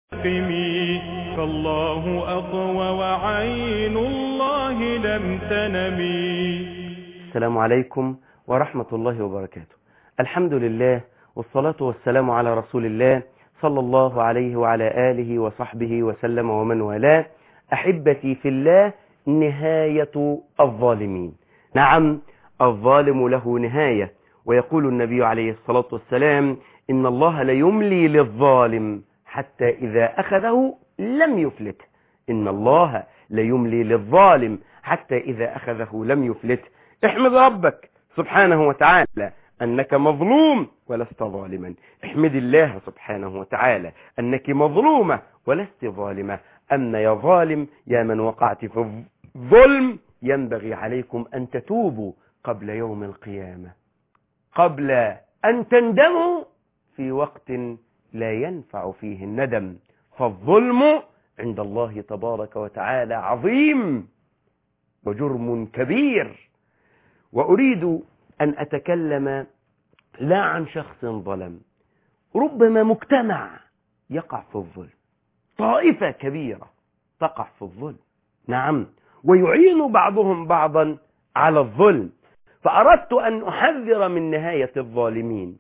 فالله أقوى وعين الله لم تنمي. السلام عليكم ورحمة الله وبركاته. الحمد لله والصلاة والسلام على رسول الله صلى الله عليه وعلى آله وصحبه وسلم ومن والاه. أحبتي في الله، نهاية الظالمين. نعم، الظالم له نهاية، ويقول النبي عليه الصلاة والسلام: إن الله ليملي للظالم حتى إذا أخذه لم يفلته. إن الله ليملي للظالم حتى إذا أخذه لم يفلته. احمد ربك سبحانه وتعالى أنك مظلوم ولست ظالما. احمد الله سبحانه وتعالى أنك مظلومة ولست ظالمة. أما يا ظالم، يا من وقعت في الظلم، ينبغي عليكم أن تتوبوا قبل يوم القيامة، قبل أن تندموا في وقت لا ينفع فيه الندم. فالظلم عند الله تبارك وتعالى عظيم وجرم كبير. وأريد أن أتكلم لا عن شخص ظلم، ربما مجتمع يقع في الظلم، طائفة كبيرة تقع في الظلم، نعم، ويعين بعضهم بعضا على الظلم. فأردت أن أحذر من نهاية الظالمين.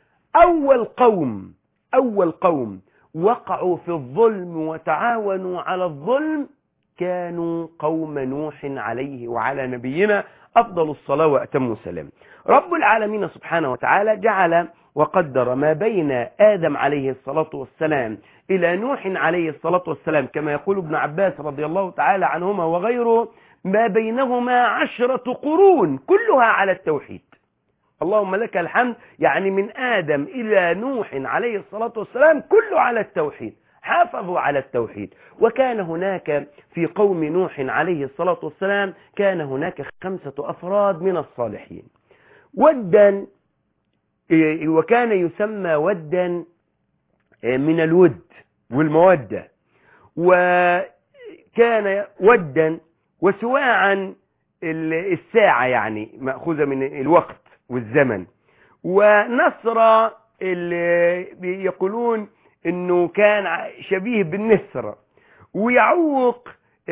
أول قوم وقعوا في الظلم وتعاونوا على الظلم كانوا قوم نوح عليه وعلى نبينا أفضل الصلاة وأتم السلام. رب العالمين سبحانه وتعالى جعل وقدر ما بين آدم عليه الصلاة والسلام إلى نوح عليه الصلاة والسلام، كما يقول ابن عباس رضي الله تعالى عنهما وغيره، ما بينهما 10 قرون كلها على التوحيد. اللهم لك الحمد، يعني من آدم إلى نوح عليه الصلاة والسلام كله على التوحيد، حافظوا على التوحيد. وكان هناك في قوم نوح عليه الصلاة والسلام كان هناك 5 أفراد من الصالحين. ودا، وكان يسمى ودا من الود والمودة، وكان ودا وسواعا الساعة، يعني مأخوذة من الوقت والزمن. ونصر اللي يقولون انه كان شبيه بالنسر. ويعوق،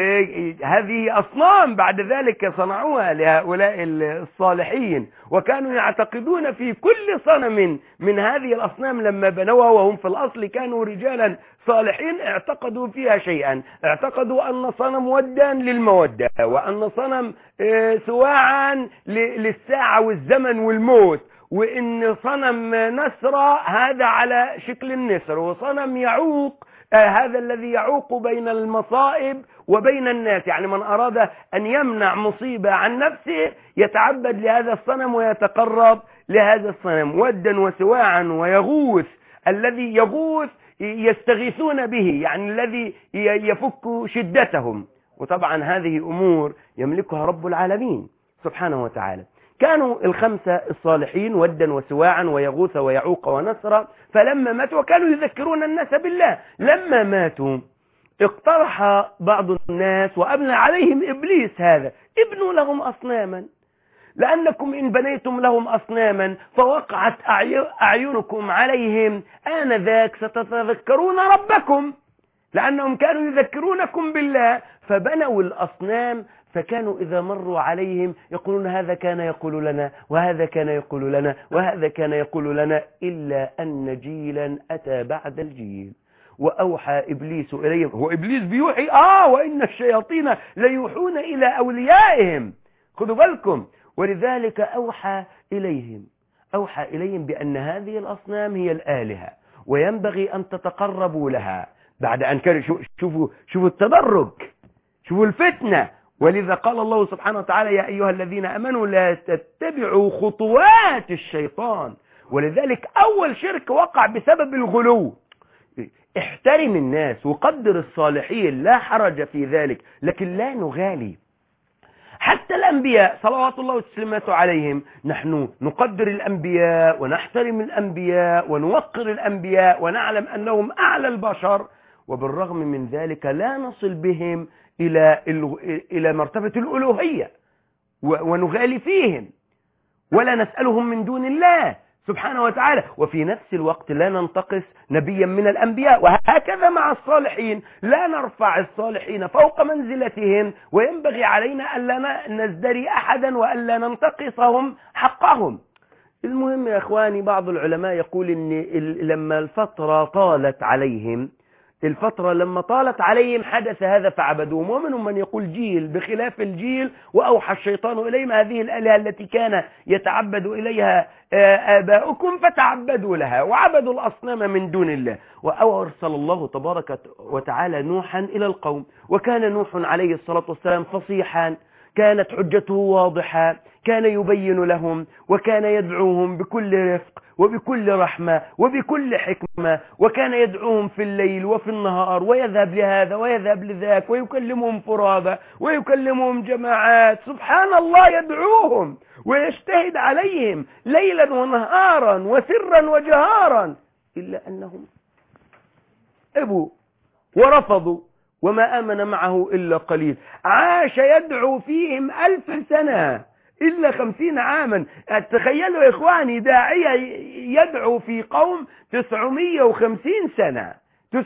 هذه أصنام بعد ذلك صنعوها لهؤلاء الصالحين، وكانوا يعتقدون في كل صنم من هذه الأصنام لما بنوها، وهم في الأصل كانوا رجالا صالحين، اعتقدوا فيها شيئا. اعتقدوا أن صنم ودا للمودة، وأن صنم سواعا للساعة والزمن والموت، وإن صنم نسر هذا على شكل النسر، وصنم يعوق هذا الذي يعوق بين المصائب وبين الناس، يعني من أراد أن يمنع مصيبة عن نفسه يتعبد لهذا الصنم ويتقرب لهذا الصنم. ودا وسواعا ويغوث، الذي يغوث يستغيثون به، يعني الذي يفك شدتهم. وطبعا هذه أمور يملكها رب العالمين سبحانه وتعالى. كانوا ال5 الصالحين ودا وسواعا ويغوث ويعوق ونسرا، فلما ماتوا وكانوا يذكرون الناس بالله، لما ماتوا اقترح بعض الناس وأبنى عليهم إبليس هذا: ابنوا لهم أصناما، لأنكم إن بنيتم لهم أصناما فوقعت أعينكم عليهم آنذاك ستتذكرون ربكم، لأنهم كانوا يذكرونكم بالله. فبنوا الأصنام، فكانوا إذا مروا عليهم يقولون هذا كان يقول لنا، وهذا كان يقول لنا، وهذا كان يقول لنا، إلا أن جيلا أتى بعد الجيل وأوحى إبليس إليهم. هو إبليس بيوحي، وإن الشياطين ليوحون إلى أوليائهم، خذوا بالكم. ولذلك أوحى إليهم بأن هذه الأصنام هي الآلهة، وينبغي أن تتقربوا لها. بعد أن كان شوفوا التدرج، شوفوا الفتنة. ولذا قال الله سبحانه وتعالى: يا أيها الذين أمنوا لا تتبعوا خطوات الشيطان. ولذلك أول شرك وقع بسبب الغلو. احترم الناس وقدر الصالحين، لا حرج في ذلك، لكن لا نغالي. حتى الأنبياء صلوات الله وسلامته عليهم، نحن نقدر الأنبياء ونحترم الأنبياء ونوقر الأنبياء ونعلم أنهم أعلى البشر، وبالرغم من ذلك لا نصل بهم إلى مرتبة الألوهية ونغالي فيهم، ولا نسألهم من دون الله. سبحانه وتعالى، وفي نفس الوقت لا ننتقص نبيا من الأنبياء. وهكذا مع الصالحين، لا نرفع الصالحين فوق منزلتهم، وينبغي علينا ألا نزدري أحدا وألا ننتقصهم حقهم. المهم يا إخواني، بعض العلماء يقول إن لما الفترة طالت عليهم، لما طالت عليهم حدث هذا فعبدوهم. ومنهم من يقول جيل بخلاف الجيل وأوحى الشيطان إليهم هذه الآلهة التي كان يتعبد إليها آباؤكم فتعبدوا لها وعبدوا الأصنام من دون الله. وأرسل الله تبارك وتعالى نوحا إلى القوم، وكان نوح عليه الصلاة والسلام فصيحا، كانت حجته واضحة، كان يبين لهم وكان يدعوهم بكل رفق وبكل رحمة وبكل حكمة، وكان يدعوهم في الليل وفي النهار، ويذهب لهذا ويذهب لذاك، ويكلمهم فرادى ويكلمهم جماعات. سبحان الله، يدعوهم ويجتهد عليهم ليلا ونهارا وسرا وجهارا، إلا أنهم أبوا ورفضوا، وما آمن معه إلا قليل. عاش يدعو فيهم 1000 سنة إلا 50 عاما. تخيلوا يا إخواني، داعية يدعو في قوم 950 سنة،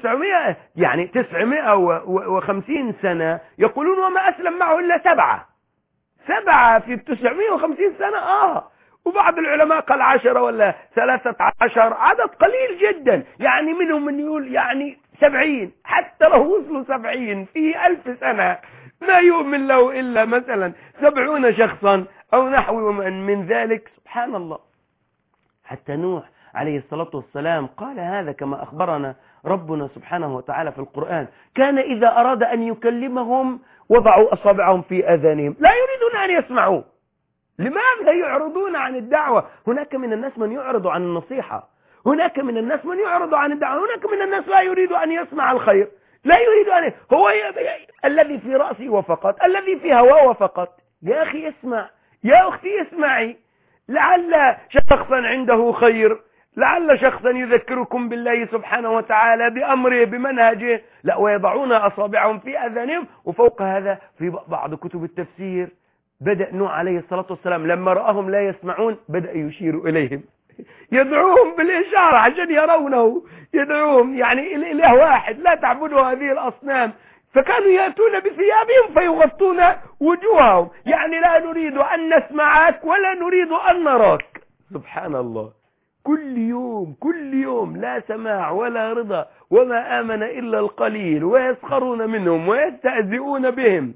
950 سنة يقولون وما أسلم معه إلا 7 في 950 سنة. وبعض العلماء قال 10 ولا 13، عدد قليل جدا. يعني منهم من يقول 70، حتى لو وصلوا 70 في 1000 سنة لا يؤمن له إلا مثلا 70 شخصا أو نحو من ذلك. سبحان الله. حتى نوح عليه الصلاة والسلام قال هذا كما أخبرنا ربنا سبحانه وتعالى في القرآن: كان إذا أراد أن يكلمهم وضعوا أصابعهم في آذانهم، لا يريدون أن يسمعوا. لماذا يعرضون عن الدعوة؟ هناك من الناس من يعرض عن النصيحة، هناك من الناس من يعرض عن الدعوة، هناك من الناس لا يريد أن يسمع الخير، لا يريد أن هو الذي في رأسه وفقط، الذي في هواه وفقط. يا أخي اسمع، يا أختي اسمعي، لعل شخصا عنده خير، لعل شخصا يذكركم بالله سبحانه وتعالى بأمره بمنهجه. لا، ويضعون أصابعهم في أذانهم. وفوق هذا في بعض كتب التفسير بدأ نوح عليه الصلاة والسلام لما رآهم لا يسمعون بدأ يشير إليهم، يدعوهم بالإشارة عشان يرونه، يدعوهم الإله واحد، لا تعبدوا هذه الأصنام. فكانوا يأتون بثيابهم فيغطون وجوههم، لا نريد أن نسمعك ولا نريد أن نراك. سبحان الله. كل يوم لا سماع ولا رضا، وما آمن إلا القليل، ويسخرون منهم ويستهزئون بهم.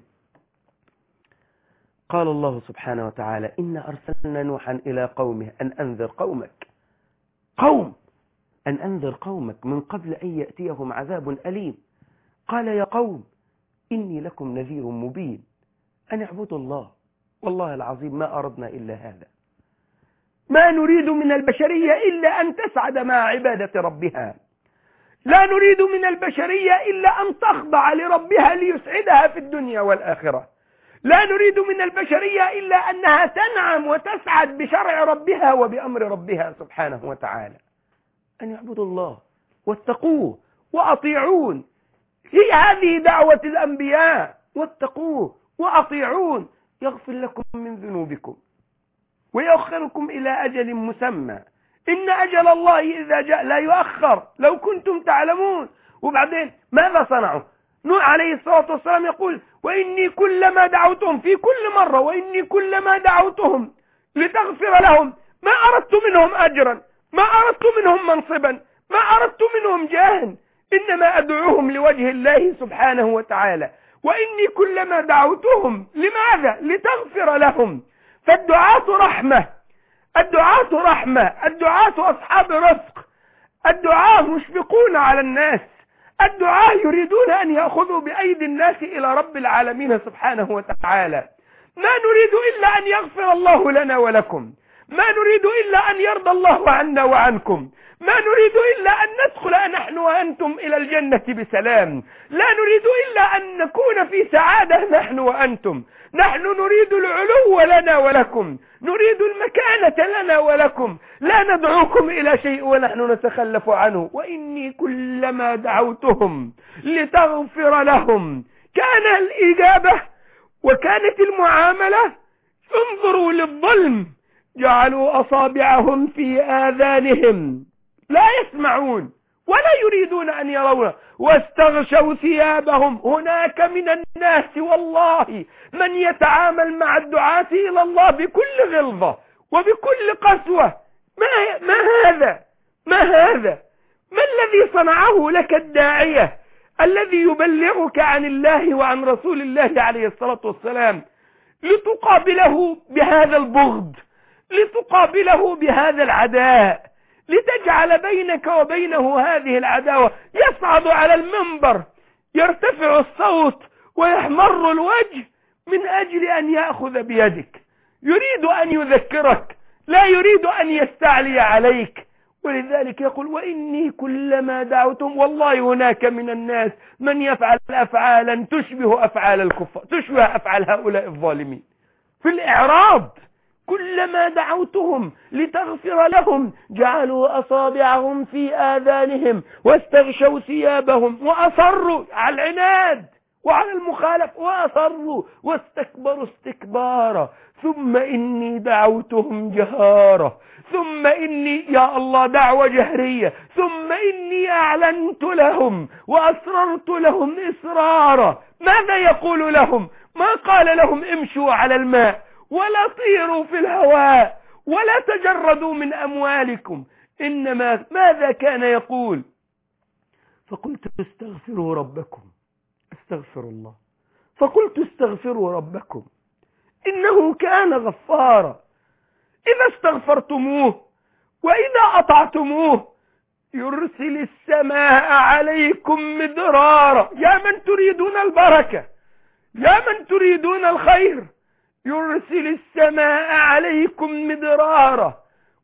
قال الله سبحانه وتعالى: إن أرسلنا نوحا إلى قومه أن أنذر قومك. أن أنذر قومك من قبل أن يأتيهم عذاب أليم. قال: يا قوم إني لكم نذير مبين أن اعبدوا الله، والله العظيم ما أردنا إلا هذا. ما نريد من البشرية إلا أن تسعد مع عبادة ربها، لا نريد من البشرية إلا أن تخضع لربها ليسعدها في الدنيا والآخرة، لا نريد من البشرية إلا أنها تنعم وتسعد بشرع ربها وبأمر ربها سبحانه وتعالى. أن يعبدوا الله واتقوه وأطيعون. هي هذه دعوة الأنبياء: واتقوه وأطيعون يغفر لكم من ذنوبكم ويؤخركم إلى أجل مسمى، إن أجل الله إذا جاء لا يؤخر لو كنتم تعلمون. وبعدين ماذا صنعوا؟ نوح عليه الصلاة والسلام يقول: وإني كلما دعوتهم في كل مرة، وإني كلما دعوتهم لتغفر لهم ما أردت منهم أجرا، ما أردت منهم منصبا، ما أردت منهم جاها، إنما أدعوهم لوجه الله سبحانه وتعالى. وإني كلما دعوتهم لماذا؟ لتغفر لهم. فالدعاة رحمة، الدعاة رحمة، الدعاة أصحاب رزق، الدعاة مشفقون على الناس، الدعاة يريدون أن يأخذوا بأيدي الناس إلى رب العالمين سبحانه وتعالى. ما نريد إلا أن يغفر الله لنا ولكم، ما نريد إلا أن يرضى الله عنا وعنكم، ما نريد إلا أن ندخل نحن وأنتم إلى الجنة بسلام، لا نريد إلا أن نكون في سعادة نحن وأنتم. نحن نريد العلو لنا ولكم، نريد المكانة لنا ولكم، لا ندعوكم إلى شيء ونحن نتخلف عنه. وإني كلما دعوتهم لتغفر لهم كان الإجابة وكانت المعاملة: انظروا للظلم جعلوا أصابعهم في آذانهم لا يسمعون ولا يريدون أن يرون واستغشوا ثيابهم. هناك من الناس والله من يتعامل مع الدعاة إلى الله بكل غلظة وبكل قسوة. ما هذا ما الذي صنعه لك الداعية الذي يبلغك عن الله وعن رسول الله عليه الصلاة والسلام لتقابله بهذا البغض، لتقابله بهذا العداء، لتجعل بينك وبينه هذه العداوة؟ يصعد على المنبر يرتفع الصوت ويحمر الوجه من أجل أن يأخذ بيدك، يريد أن يذكرك، لا يريد أن يستعلي عليك. ولذلك يقول وإني كلما دعوتهم. والله هناك من الناس من يفعل أفعالا تشبه أفعال الكفار، تشبه أفعال هؤلاء الظالمين في الإعراض. كلما دعوتهم لتغفر لهم جعلوا أصابعهم في آذانهم واستغشوا ثيابهم وأصروا على العناد وعلى المخالف، وأصروا واستكبروا استكبارا. ثم إني دعوتهم جهارا، ثم إني يا الله دعوة جهرية، ثم إني أعلنت لهم وأسررت لهم إسرارا. ماذا يقول لهم؟ ما قال لهم امشوا على الماء ولا طيروا في الهواء ولا تجردوا من أموالكم، إنما ماذا كان يقول؟ فقلت استغفروا ربكم، استغفر الله، فقلت استغفروا ربكم إنه كان غفارا. إذا استغفرتموه وإذا أطعتموه يرسل السماء عليكم مدرارا. يا من تريدون البركة، يا من تريدون الخير، يرسل السماء عليكم مدرارا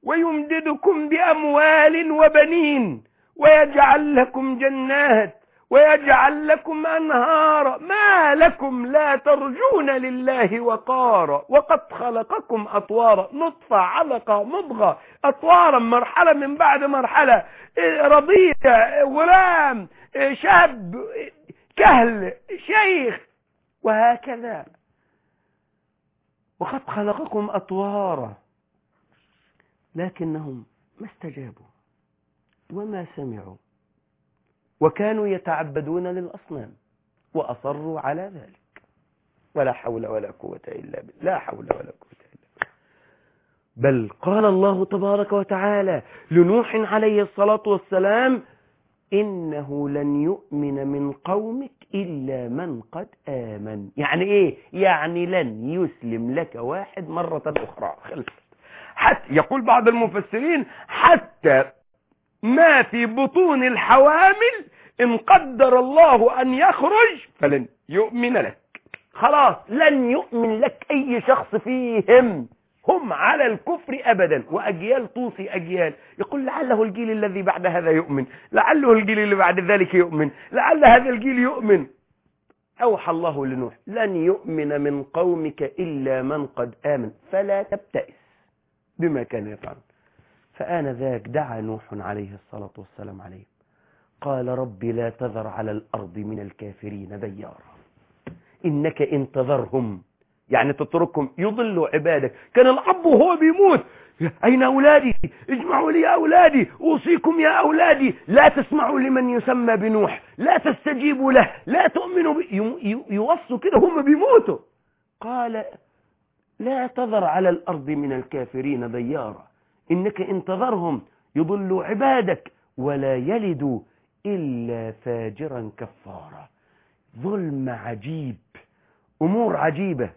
ويمددكم بأموال وبنين ويجعل لكم جنات ويجعل لكم أنهارا. ما لكم لا ترجون لله وقارا وقد خلقكم أطوارا. نطفة، علقة، مضغة، أطوارا، مرحلة من بعد مرحلة، رضيع، غلام، شاب، كهل، شيخ، وهكذا. وقد خلقكم أطوارا لكنهم ما استجابوا وما سمعوا وكانوا يتعبدون للأصنام وأصروا على ذلك. ولا حول ولا قوة إلا بالله، لا حول ولا قوة إلا بالله. بل قال الله تبارك وتعالى لنوح عليه الصلاة والسلام إنه لن يؤمن من قومك إلا من قد آمن. يعني إيه؟ يعني لن يسلم لك واحد مرة أخرى. خلصت. حتى يقول بعض المفسرين حتى ما في بطون الحوامل إن قدر الله أن يخرج فلن يؤمن لك. خلاص لن يؤمن لك أي شخص فيهم، هم على الكفر أبدا، وأجيال توصي أجيال. يقول لعله الجيل الذي بعد هذا يؤمن، لعله الجيل اللي بعد ذلك يؤمن، لعل هذا الجيل يؤمن. أوحى الله لنوح لن يؤمن من قومك إلا من قد آمن فلا تبتئس بما كان يفعل. فآنذاك دعا نوح عليه الصلاة والسلام عليه قال رب لا تذر على الأرض من الكافرين ديارا إنك إن تذرهم يعني تتركهم يضلوا عبادك. كان الأب وهو بيموت أين أولادي؟ اجمعوا لي أولادي، أوصيكم يا أولادي لا تسمعوا لمن يسمى بنوح، لا تستجيبوا له، لا تؤمنوا يوصوا كده هم بيموتوا. قال لا تذر على الأرض من الكافرين ديارا إنك إن تذرهم يضلوا عبادك ولا يلدوا إلا فاجرا كفارا. ظلم عجيب، أمور عجيبة.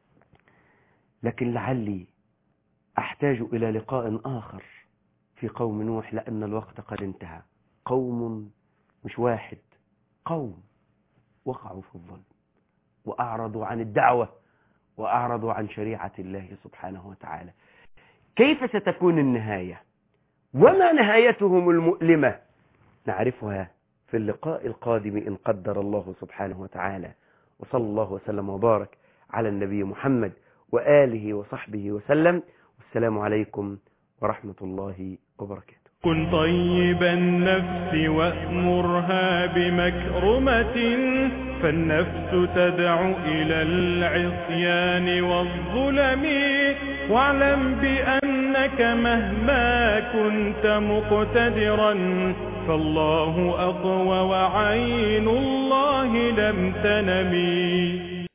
لكن لعلي أحتاج إلى لقاء آخر في قوم نوح لأن الوقت قد انتهى. قوم مش واحد، قوم وقعوا في الظلم وأعرضوا عن الدعوة وأعرضوا عن شريعة الله سبحانه وتعالى. كيف ستكون النهاية وما نهايتهم المؤلمة نعرفها في اللقاء القادم إن قدر الله سبحانه وتعالى. وصلى الله وسلم وبارك على النبي محمد وآله وصحبه وسلم. والسلام عليكم ورحمة الله وبركاته. كن طيب النفس وأمرها بمكرمة فالنفس تدعو إلى العصيان والظلم واعلم بأنك مهما كنت مقتدرا فالله أقوى وعين الله لم تنمي.